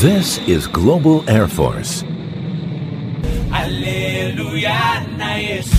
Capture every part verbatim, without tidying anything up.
This is Global Air Force. Hallelujah, na Yesu.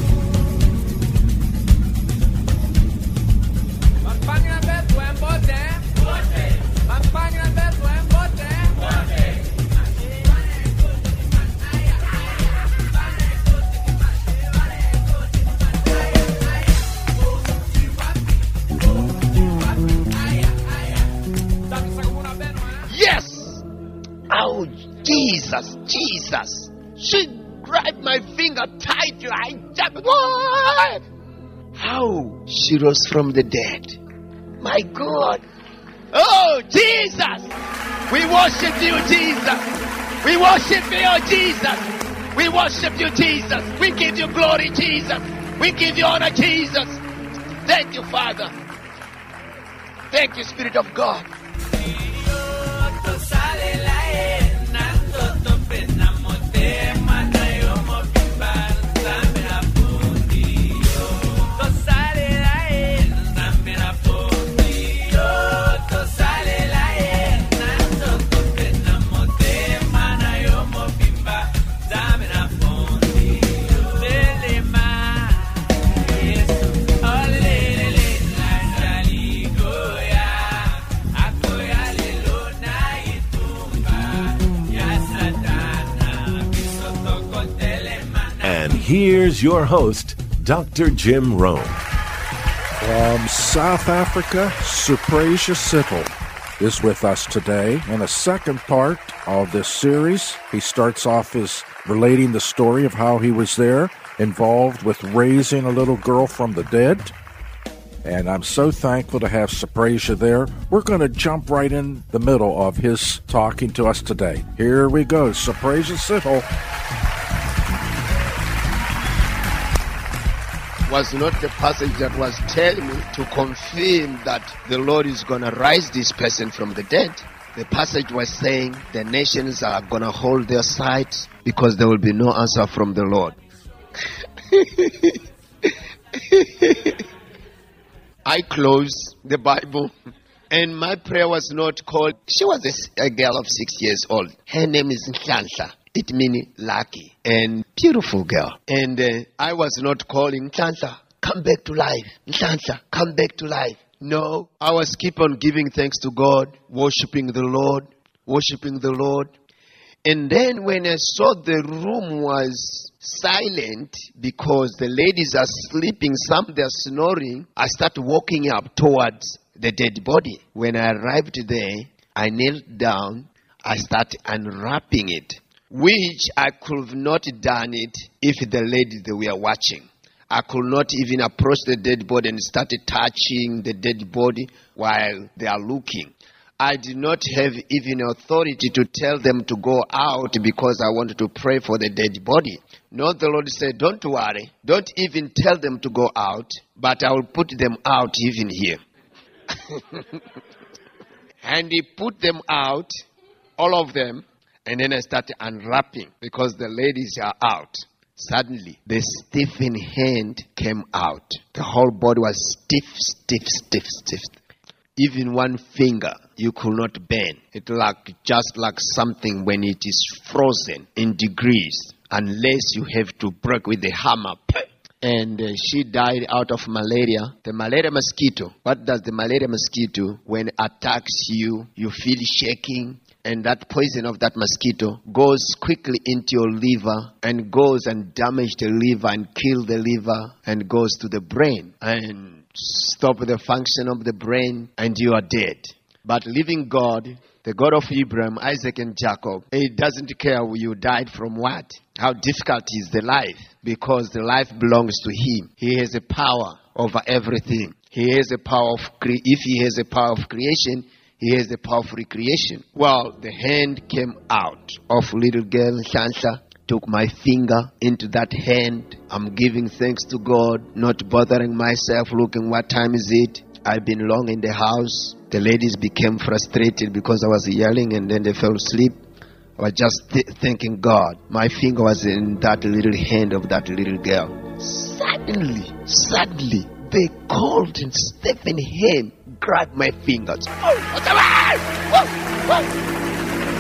Yes! Oh, Jesus, Jesus. She grabbed my finger tightly. I jumped. What? How she rose from the dead. My God. Oh, Jesus. We worship you, Jesus. We worship you, Jesus. We worship you, Jesus. We give you glory, Jesus. We give you honor, Jesus. Thank you, Father. Thank you, Spirit of God. Here's your host, Doctor Jim Rome. From South Africa, Suprasia Sittle is with us today. In a second part of this series, he starts off as relating the story of how he was there, involved with raising a little girl from the dead. And I'm so thankful to have Suprasia there. We're going to jump right in the middle of his talking to us today. Here we go, Suprasia Sittle. Was not the passage that was telling me to confirm that the Lord is going to rise this person from the dead. The passage was saying the nations are going to hold their sides because there will be no answer from the Lord. I closed the Bible and my prayer was not called. She was a, a girl of six years old. Her name is Nhlanhla. It means lucky and beautiful girl. And uh, I was not calling Nhlanhla, come back to life. Nhlanhla, come back to life. No, I was keep on giving thanks to God, worshiping the Lord, worshiping the Lord. And then when I saw the room was silent because the ladies are sleeping, some they're snoring, I started walking up towards the dead body. When I arrived there, I knelt down, I started unwrapping it. Which I could have not done it if the ladies they were watching. I could not even approach the dead body and started touching the dead body while they are looking. I did not have even authority to tell them to go out because I wanted to pray for the dead body. No, the Lord said, don't worry. Don't even tell them to go out, but I will put them out even here. And he put them out, all of them. And then I started unwrapping because the ladies are out. Suddenly, the stiffened hand came out. The whole body was stiff, stiff, stiff, stiff. Even one finger you could not bend. It like just like something when it is frozen in degrees, unless you have to break with the hammer. And uh, she died out of malaria. The malaria mosquito. What does the malaria mosquito, when it attacks you, you feel shaking? And that poison of that mosquito goes quickly into your liver and goes and damages the liver and kill the liver and goes to the brain and stop the function of the brain and you are dead. But living God, the God of Abraham, Isaac and Jacob, he doesn't care you died from what. How difficult is the life because the life belongs to him. He has a power over everything. He has a power of cre- if he has a power of creation, he has the power of recreation. Well, the hand came out of little girl Nhlanhla, took my finger into that hand. I'm giving thanks to God, not bothering myself, looking what time is it. I've been long in the house. The ladies became frustrated because I was yelling and then they fell asleep. I was just th- thanking God. My finger was in that little hand of that little girl. Suddenly, suddenly, the cold and stiffened hand grabbed my fingers. Oh, what's the matter? Whoa, whoa.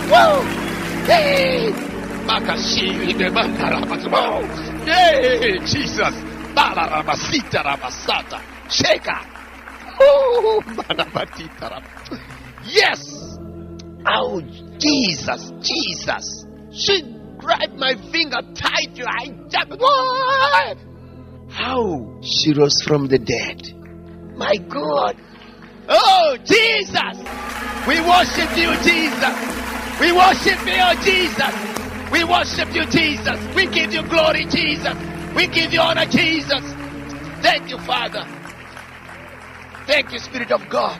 Woo! Hey! Makashi de Mandarabas. Hey, Jesus. Balarabasita Rabasata. Sheka. Oh, Manabatita. Yes. Oh, Jesus, Jesus. She grabbed my finger tight. I jumped. What? How she rose from the dead. My God. Oh, Jesus. We worship you, Jesus. We worship you, Jesus. We worship you, Jesus. We give you glory, Jesus. We give you honor, Jesus. Thank you, Father. Thank you, Spirit of God.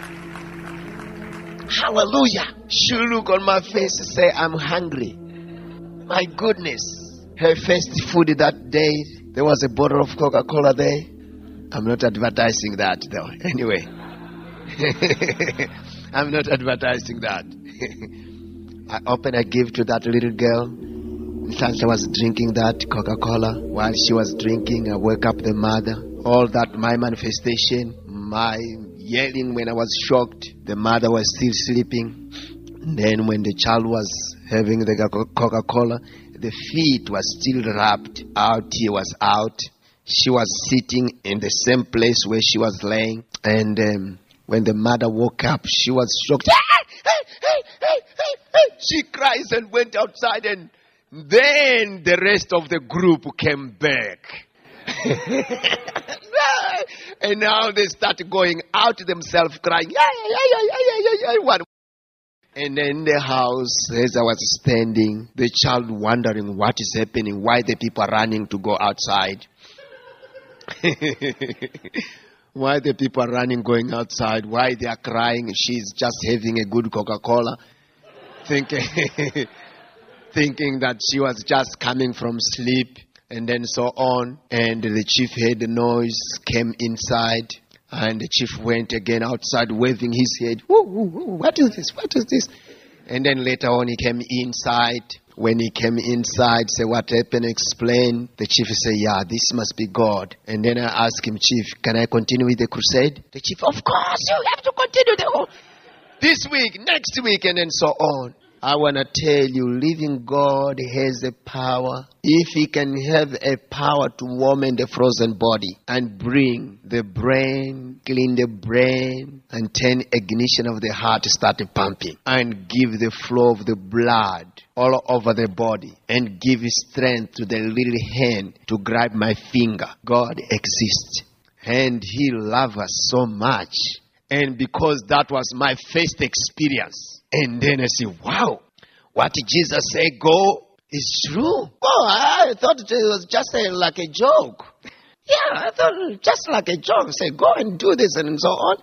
Hallelujah. She look on my face and say, I'm hungry. My goodness. Her first food that day, there was a bottle of Coca-Cola there. I'm not advertising that though. Anyway. I'm not advertising that. I opened a gift to that little girl. Sansa was drinking that Coca-Cola. While she was drinking, I woke up the mother. All that, my manifestation, my yelling when I was shocked, the mother was still sleeping. Then when the child was having the Coca-Cola, the feet was still wrapped out. He was out. She was sitting in the same place where she was laying. And um, when the mother woke up, she was shocked. She cries and went outside, and then the rest of the group came back. And now they start going out themselves crying. And in the house, as I was standing, the child wondering what is happening, why the people are running to go outside. Why the people are running, going outside, why they are crying. She's just having a good Coca-Cola. Thinking, thinking that she was just coming from sleep. And then so on. And the chief heard the noise, came inside. And the chief went again outside, waving his head. Woo, woo, woo, what is this? What is this? And then later on, he came inside. When he came inside, say what happened, explain. The chief said, yeah, this must be God. And then I asked him, Chief, can I continue with the crusade? The chief, of course, you have to continue the whole. This week, next week, and then so on. I want to tell you, living God has a power. If He can have a power to warm in the frozen body and bring the brain, clean the brain, and turn ignition of the heart to start pumping, and give the flow of the blood all over the body, and give strength to the little hand to grab my finger. God exists, and He loves us so much. And because that was my first experience, and then I say, wow, what did Jesus say, go, is true. Oh, I thought it was just a, like a joke. Yeah, I thought just like a joke. Say, go and do this and so on.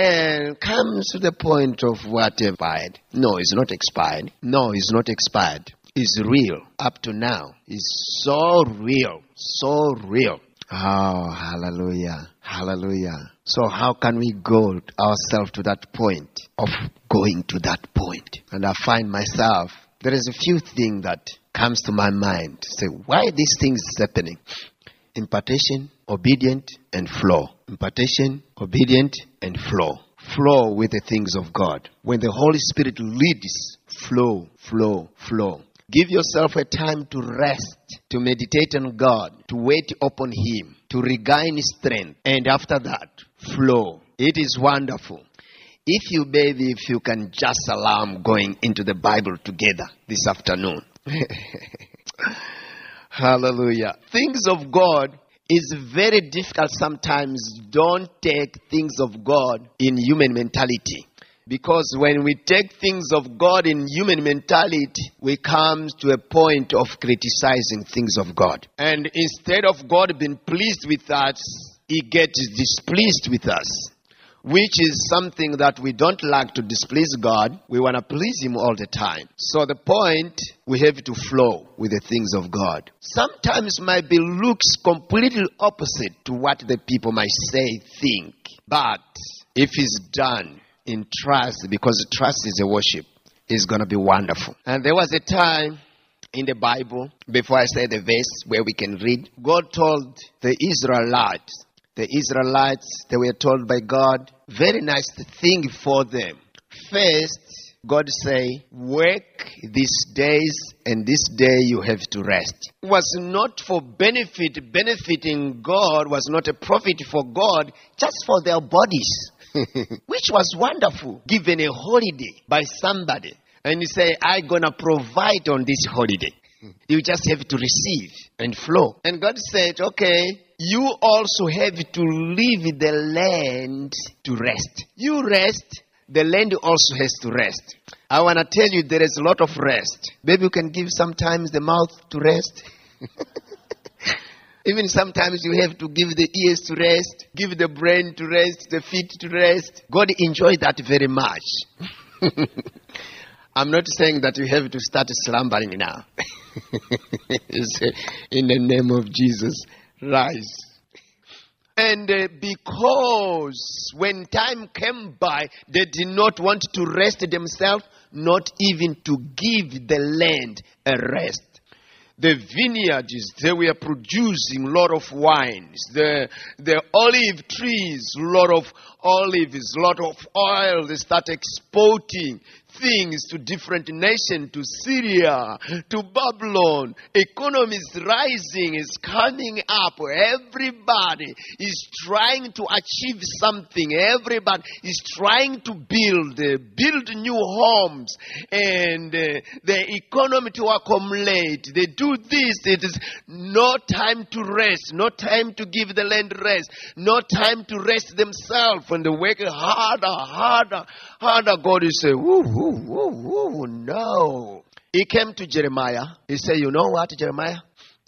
And comes to the point of what expired. No, it's not expired. No, it's not expired. It's real. Up to now. It's so real. So real. Oh, hallelujah. Hallelujah. So how can we go ourselves to that point of going to that point? And I find myself, there is a few things that comes to my mind. Say, why these things is happening? Impartation, obedient, and flow. Impartation, obedient, and flow. Flow with the things of God. When the Holy Spirit leads, flow, flow, flow. Give yourself a time to rest, to meditate on God, to wait upon Him, to regain strength. And after that, flow. It is wonderful. If you, baby, if you can just allow me going into the Bible together this afternoon. Hallelujah. Things of God is very difficult sometimes. Don't take things of God in human mentality. Because when we take things of God in human mentality, we come to a point of criticizing things of God. And instead of God being pleased with us, He gets displeased with us. Which is something that we don't like to displease God. We want to please Him all the time. So the point, we have to flow with the things of God. Sometimes might be looks completely opposite to what the people might say, think. But if it's done in trust, because trust is a worship, it's going to be wonderful. And there was a time in the Bible, before I say the verse where we can read, God told the Israelites, the Israelites, they were told by God, very nice thing for them. First, God say, work these days and this day you have to rest. It was not for benefit, benefiting God was not a profit for God, just for their bodies. Which was wonderful, given a holiday by somebody. And you say, I'm going to provide on this holiday. You just have to receive and flow. And God said, okay, you also have to leave the land to rest. You rest, the land also has to rest. I want to tell you, there is a lot of rest. Maybe you can give sometimes the mouth to rest. Even sometimes you have to give the ears to rest, give the brain to rest, the feet to rest. God enjoys that very much. I'm not saying that you have to start slumbering now. In the name of Jesus, rise. And uh, because when time came by, they did not want to rest themselves, not even to give the land a rest. The vineyards, they were producing a lot of wines. The, the olive trees, a lot of olives, a lot of oil. They start exporting things to different nations, to Syria, to Babylon. Economy is rising, is coming up. Everybody is trying to achieve something. Everybody is trying to build, uh, build new homes, and uh, the economy to accumulate. They do this. It is no time to rest, no time to give the land rest, no time to rest themselves, and they work harder, harder, harder. God is saying, woo, woo, woo, woo, no. He came to Jeremiah. He said, you know what, Jeremiah?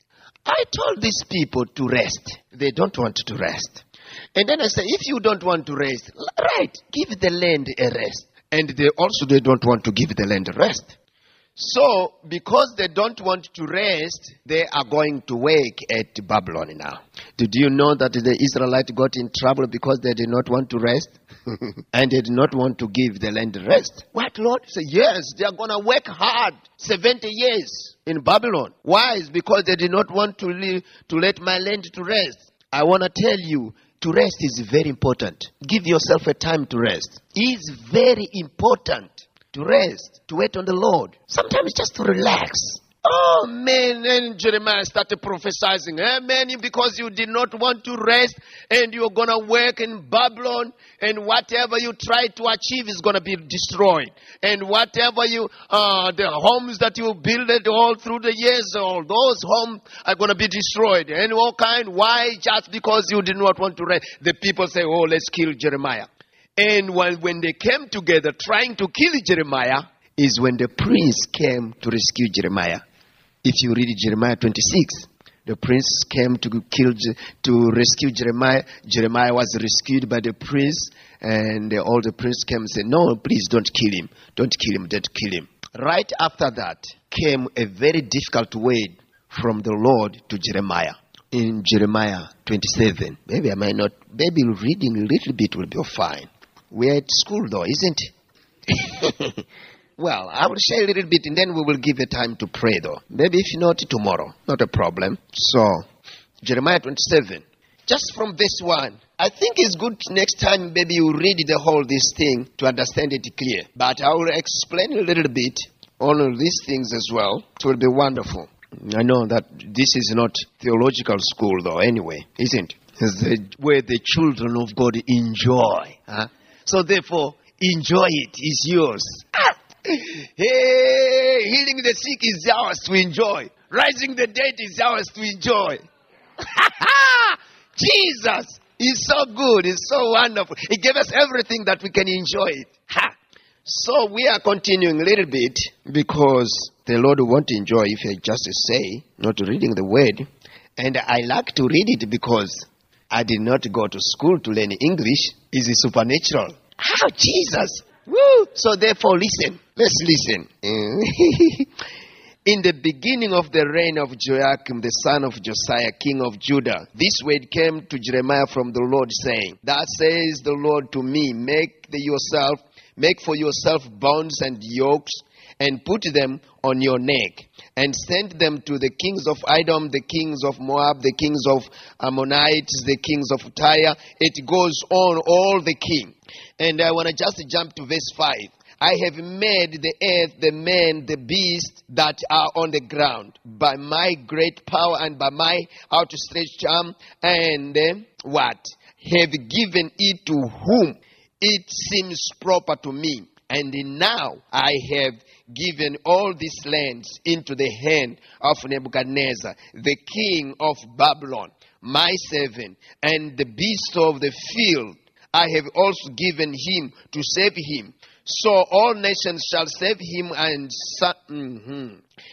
I told these people to rest. They don't want to rest. And then I said, if you don't want to rest, right, give the land a rest. And they also they don't want to give the land a rest. So, because they don't want to rest, they are going to work at Babylon now. Did you know that the Israelites got in trouble because they did not want to rest? And they did not want to give the land rest. What, Lord? Say, yes, they are going to work hard, seventy years in Babylon. Why? It's because they did not want to leave, to let my land to rest. I want to tell you, to rest is very important. Give yourself a time to rest. It's very important. To rest, to wait on the Lord. Sometimes just to relax. Oh man, and Jeremiah started prophesying. Hey, man, because you did not want to rest and you're going to work in Babylon, and whatever you try to achieve is going to be destroyed. And whatever you, uh, the homes that you built all through the years, all those homes are going to be destroyed. And all kind, why? Just because you did not want to rest. The people say, oh, let's kill Jeremiah. And while when they came together trying to kill Jeremiah, is when the prince came to rescue Jeremiah. If you read Jeremiah twenty-six, the prince came to kill, to rescue Jeremiah. Jeremiah was rescued by the prince, and all the prince came and said, no, please don't kill him. Don't kill him, don't kill him. Right after that came a very difficult word from the Lord to Jeremiah. In Jeremiah twenty-seven, maybe I might not, maybe reading a little bit will be fine. We're at school though, isn't it? Well, I will share a little bit and then we will give a time to pray though. Maybe if not, tomorrow. Not a problem. So, Jeremiah twenty-seven. Just from this one. I think it's good next time maybe you read the whole this thing to understand it clear. But I will explain a little bit all of these things as well. It will be wonderful. I know that this is not theological school though anyway, isn't it? It's the, where the children of God enjoy. Huh? So therefore, enjoy it. It's yours. Ah! Hey, healing the sick is ours to enjoy. Rising the dead is ours to enjoy. Jesus is so good. It's so wonderful. He gave us everything that we can enjoy it. Ha! So we are continuing a little bit because the Lord won't enjoy if I just say, not reading the word. And I like to read it because I did not go to school to learn English. It's supernatural. How, Jesus! Woo! So therefore, listen. Let's listen. In the beginning of the reign of Joachim, the son of Josiah, king of Judah, this word came to Jeremiah from the Lord, saying, thus says the Lord to me, make yourself, make for yourself bonds and yokes, and put them on your neck, and send them to the kings of Edom, the kings of Moab, the kings of Ammonites, the kings of Tyre. It goes on, all the king. And I want to just jump to verse five. I have made the earth, the men, the beasts that are on the ground, by my great power and by my outstretched arm, and uh, what? Have given it to whom it seems proper to me. And now I have given all these lands into the hand of Nebuchadnezzar, the king of Babylon, my servant, and the beasts of the field I have also given him to save him. So all nations shall save him and son, mm-hmm,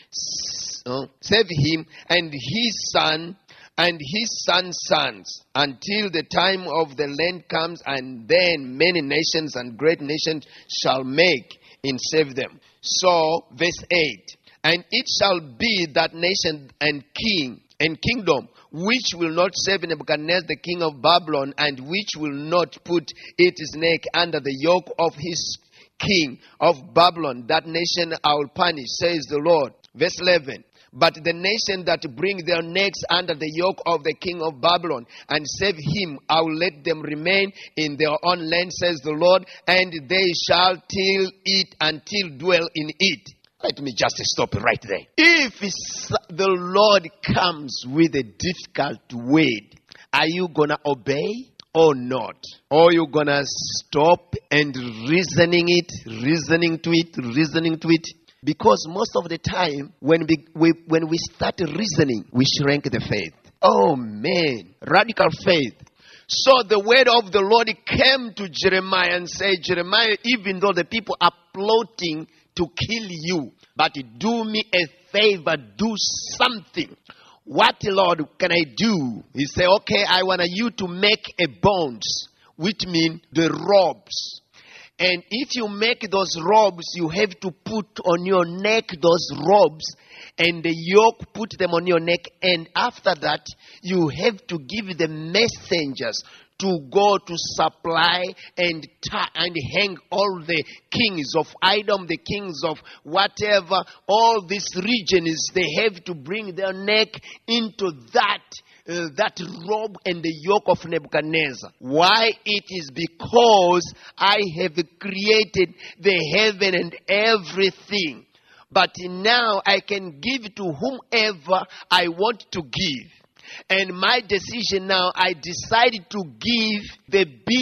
uh, save him and his son and his son's sons, until the time of the land comes, and then many nations and great nations shall make and save them. So, verse eight, and it shall be that nation and king and kingdom which will not save Nebuchadnezzar the king of Babylon, and which will not put its neck under the yoke of his king of Babylon, that nation I will punish, says the Lord. Verse eleven, but the nation that bring their necks under the yoke of the king of Babylon and save him, I will let them remain in their own land, says the Lord, and they shall till it and till dwell in it. Let me just stop right there. If the Lord comes with a difficult word, are you going to obey or not? Or you going to stop and reasoning it, reasoning to it, reasoning to it? Because most of the time, when we, we when we start reasoning, we shrink the faith. Oh man, radical faith. So the word of the Lord came to Jeremiah and said, Jeremiah, even though the people are plotting to kill you, but do me a favor, do something. What, Lord, can I do? He said, okay, I want you to make a bonds, which means the robes. And if you make those robes, you have to put on your neck those robes, and the yoke, put them on your neck. And after that, you have to give the messengers to go to supply and ta- and hang all the kings of Edom, the kings of whatever, all these regions, they have to bring their neck into that Uh, that robe and the yoke of Nebuchadnezzar. Why? It is because I have created the heaven and everything. But now I can give to whomever I want to give. And my decision now, I decided to give the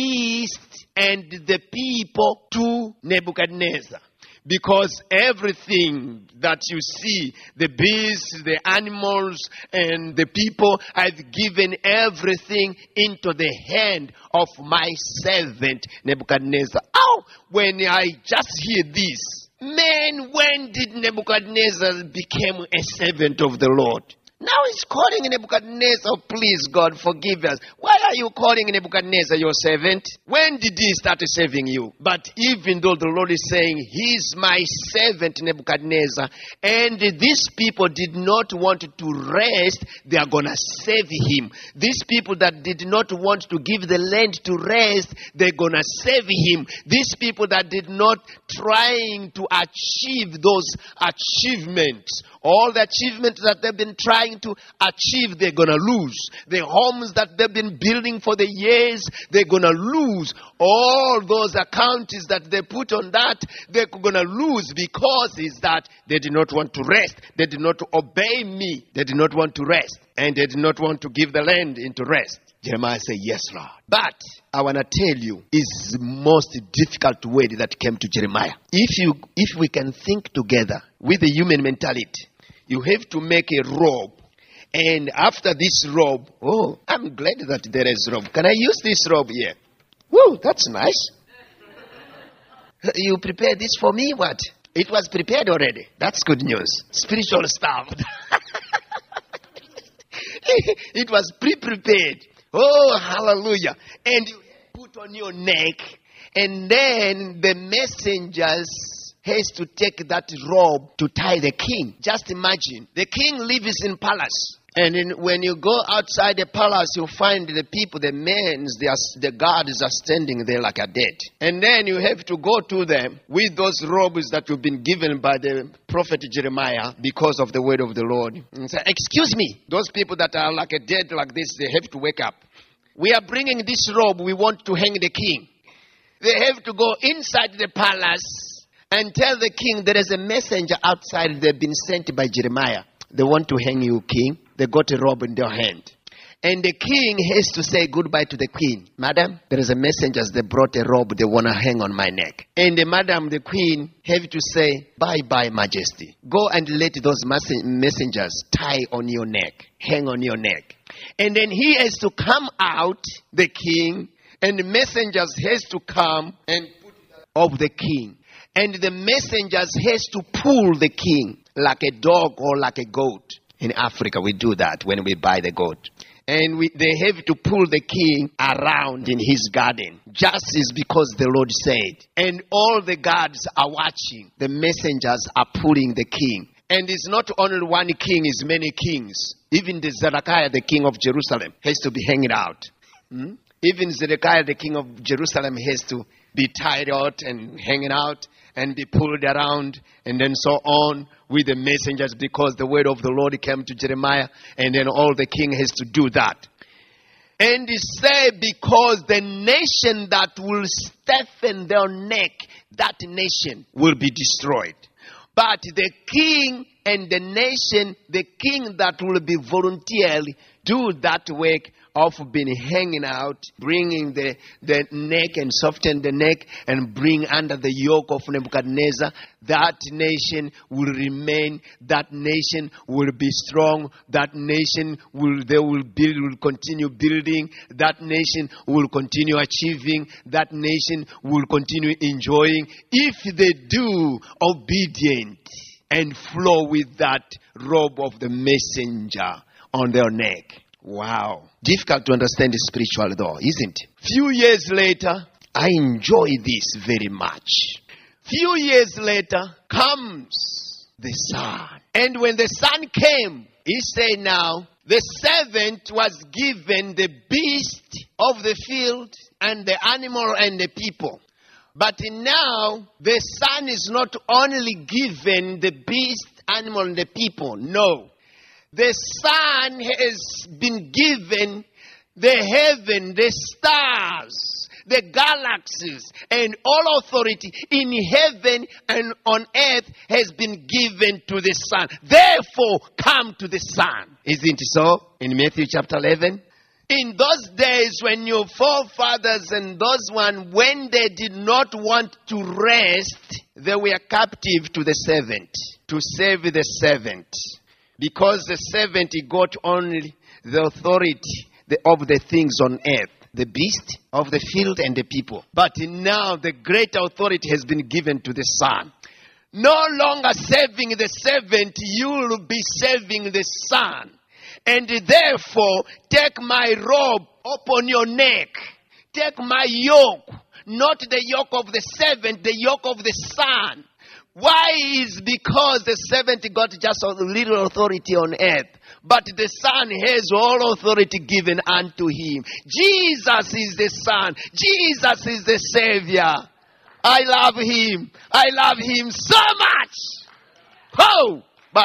beast and the people to Nebuchadnezzar. Because everything that you see, the beasts, the animals, and the people, I've given everything into the hand of my servant Nebuchadnezzar. Oh, when I just hear this, man, when did Nebuchadnezzar become a servant of the Lord? Now he's calling Nebuchadnezzar, please God, forgive us. Why are you calling Nebuchadnezzar your servant? When did he start serving you? But even though the Lord is saying, he's my servant Nebuchadnezzar, and these people did not want to rest, they are going to save him. These people that did not want to give the land to rest, they're going to save him. These people that did not trying to achieve those achievements, all the achievements that they've been trying to achieve, they're going to lose. The homes that they've been building for the years, they're going to lose. All those accounts that they put on that, they're going to lose, because is that they did not want to rest. They did not obey me. They did not want to rest. And they did not want to give the land into rest. Jeremiah said, yes, Lord. But I want to tell you, is the most difficult word that came to Jeremiah. If you, if we can think together with the human mentality, you have to make a robe. And after this robe, oh, I'm glad that there is robe. Can I use this robe here? Whoa, that's nice. You prepared this for me? What? It was prepared already. That's good news. Spiritual stuff. It was pre-prepared. Oh, hallelujah. And you put on your neck. And then the messengers has to take that robe to tie the king. Just imagine. The king lives in palace. And in, when you go outside the palace, you'll find the people, the men, they are, the guards are standing there like a dead. And then you have to go to them with those robes that you've been given by the prophet Jeremiah because of the word of the Lord. And say, excuse me, those people that are like a dead like this, they have to wake up. We are bringing this robe, we want to hang the king. They have to go inside the palace and tell the king there is a messenger outside, they've been sent by Jeremiah. They want to hang you, king. They got a robe in their hand. And the king has to say goodbye to the queen. Madam, there is a messenger. They brought a robe. They want to hang on my neck. And the madam, the queen, have to say, bye-bye, majesty. Go and let those messengers tie on your neck. Hang on your neck. And then he has to come out, the king. And the messengers has to come and put it of the king. And the messengers has to pull the king like a dog or like a goat. In Africa, we do that when we buy the goat. And we, they have to pull the king around in his garden. Just as because the Lord said. And all the guards are watching. The messengers are pulling the king. And it's not only one king, it's many kings. Even the Zedekiah, the king of Jerusalem, has to be hanging out. Hmm? Even Zedekiah, the king of Jerusalem, has to be tied out and hanging out and be pulled around and then so on with the messengers because the word of the Lord came to Jeremiah and then all the king has to do that. And he said because the nation that will stiffen their neck, that nation will be destroyed. But the king and the nation, the king that will be voluntarily do that work of being hanging out, bringing the, the neck and soften the neck and bring under the yoke of Nebuchadnezzar, that nation will remain, that nation will be strong, that nation will, they will build, will continue building, that nation will continue achieving, that nation will continue enjoying, if they do obedient and flow with that robe of the messenger on their neck. Wow. Difficult to understand spiritually though, isn't it? Few years later, I enjoy this very much. Few years later comes the sun. And when the sun came, he said now, the servant was given the beast of the field and the animal and the people. But now, the son is not only given the beast, animal and the people. No. The Son has been given the heaven, the stars, the galaxies, and all authority in heaven and on earth has been given to the Son. Therefore, come to the Son. Isn't it so? In Matthew chapter eleven. In those days when your forefathers and those one, when they did not want to rest, they were captive to the servant, to serve the servant. Because the servant got only the authority of the things on earth, the beast of the field and the people. But now the great authority has been given to the Son. No longer serving the servant, you will be serving the Son. And therefore, take my robe upon your neck. Take my yoke, not the yoke of the servant, the yoke of the Son. Why is because the servant got just a little authority on earth, but the Son has all authority given unto him. Jesus is the Son. Jesus is the Savior. I love him. I love him so much. Oh,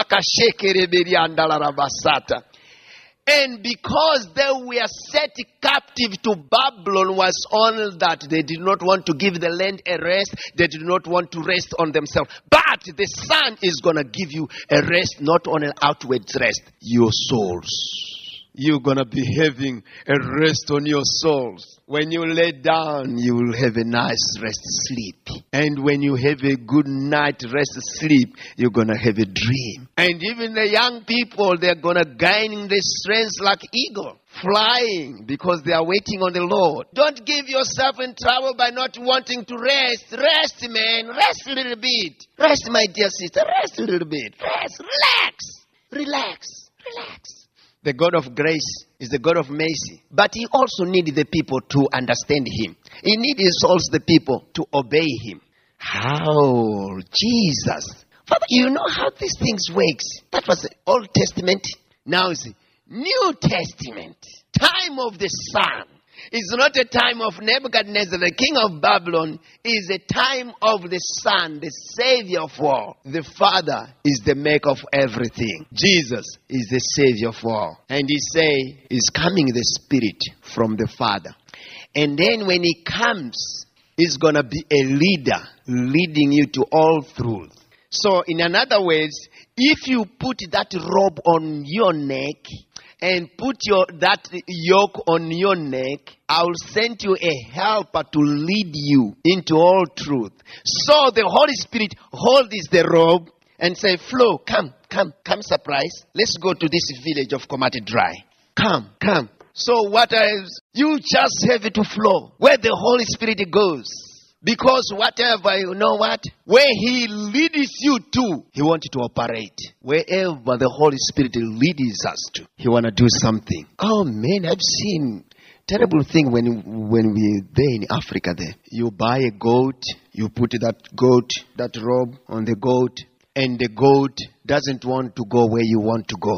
and because they were set captive to Babylon was only that they did not want to give the land a rest. They did not want to rest on themselves. But the Son is going to give you a rest, not on an outward rest, your souls. You're going to be having a rest on your souls. When you lay down, you will have a nice rest sleep. And when you have a good night rest sleep, you're going to have a dream. And even the young people, they're going to gain the strength like eagle, flying because they are waiting on the Lord. Don't give yourself in trouble by not wanting to rest. Rest, man. Rest a little bit. Rest, my dear sister. Rest a little bit. Rest. Relax. Relax. Relax. The God of grace is the God of mercy. But he also needs the people to understand him. He needs also the people to obey him. How? Jesus. Father, you know how these things work. That was the Old Testament. Now it's New Testament, time of the Son, is not a time of Nebuchadnezzar, the king of Babylon. Is a time of the Son, the Savior of all. The Father is the maker of everything. Jesus is the Savior of all. And he say, is coming the Spirit from the Father. And then when he comes, he's going to be a leader, leading you to all truth. So in other words, if you put that robe on your neck, and put your that yoke on your neck, I will send you a helper to lead you into all truth. So the Holy Spirit holds the robe and say, Flo, come, come, come, surprise. Let's go to this village of Komati Dry. Come, come. So what else? You just have it to flow where the Holy Spirit goes. Because whatever, you know what? Where he leads you to, he wants to operate. Wherever the Holy Spirit leads us to, he want to do something. Oh man, I've seen terrible thing when when we there in Africa there. You buy a goat, you put that goat, that robe on the goat, and the goat doesn't want to go where you want to go.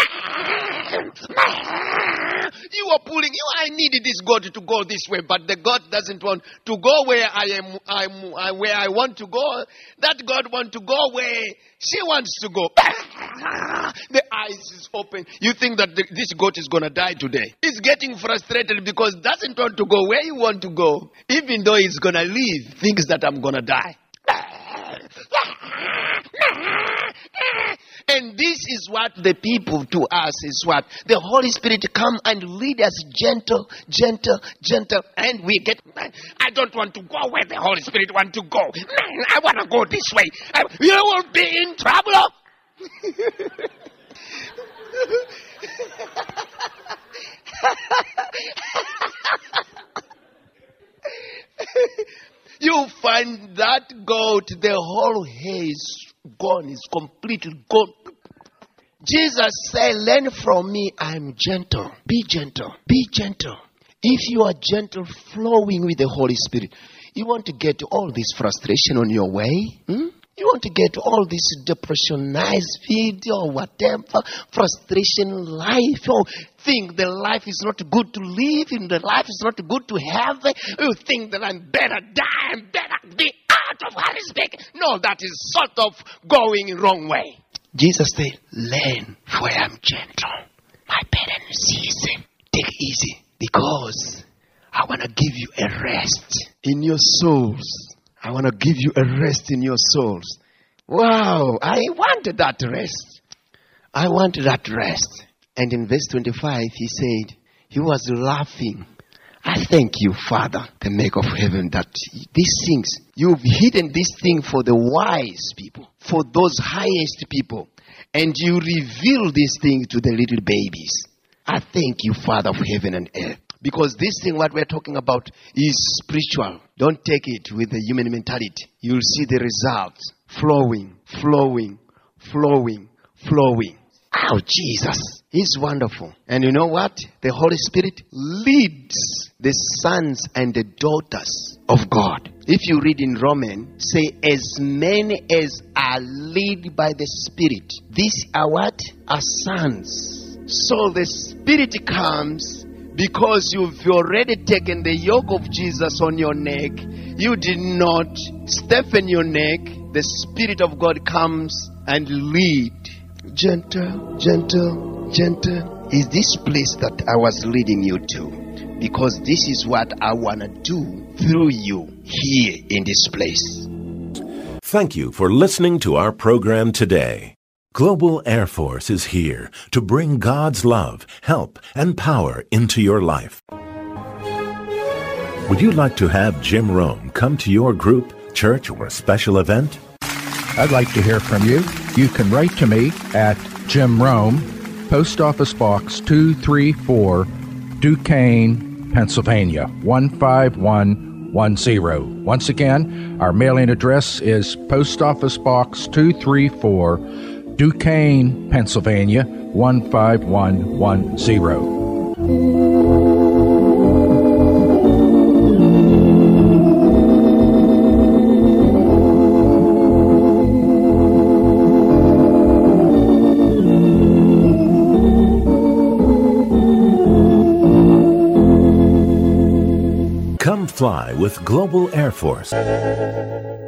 You are pulling. You, I needed this goat to go this way, but the goat doesn't want to go where I am. I'm I, where I want to go. That goat wants to go where she wants to go. The eyes is open. You think that the, this goat is gonna die today? He's getting frustrated because doesn't want to go where you want to go, even though he's gonna leave. Thinks that I'm gonna die. And this is what the people to us is what the Holy Spirit come and lead us gentle, gentle, gentle, and we get. I don't want to go where the Holy Spirit want to go. Man, I want to go this way. I, you will be in trouble. You find that goat, the whole hair is gone, is completely gone. Jesus said, learn from me, I'm gentle. Be gentle. Be gentle. If you are gentle, flowing with the Holy Spirit, you want to get all this frustration on your way? Hmm? You want to get all this depressionized video or whatever, frustration life, or think the life is not good to live, and the life is not good to have. You think that I'm better die, I'm better be out of Holy Spirit. No, that is sort of going wrong way. Jesus said, learn, for I am gentle. My burden is easy. Take it easy, because I want to give you a rest in your souls. I want to give you a rest in your souls. Wow, I wanted that rest. I wanted that rest. And in verse twenty-five, he said, he was laughing. I thank you, Father, the maker of heaven, that these things, you've hidden this thing for the wise people, for those highest people, and you reveal this thing to the little babies. I thank you, Father of heaven and earth. Because this thing, what we're talking about, is spiritual. Don't take it with the human mentality. You'll see the results. Flowing, flowing, flowing, flowing. Oh, Jesus. He's wonderful. And you know what? The Holy Spirit leads the sons and the daughters of God. If you read in Romans, say, as many as are led by the Spirit, these are what? Are sons. So the Spirit comes because you've already taken the yoke of Jesus on your neck. You did not stiffen your neck. The Spirit of God comes and lead. Gentle, gentle, gentle is this place that I was leading you to. Because this is what I want to do through you here in this place. Thank you for listening to our program today. Global Air Force is here to bring God's love, help, and power into your life. Would you like to have Jim Rome come to your group, church, or special event? I'd like to hear from you. You can write to me at Jim Rome, Post Office Box two three four, Duquesne, Pennsylvania, one five one one zero. Once again, our mailing address is Post Office Box two three four, Duquesne, Pennsylvania, one five one one zero. Fly with Global Air Force.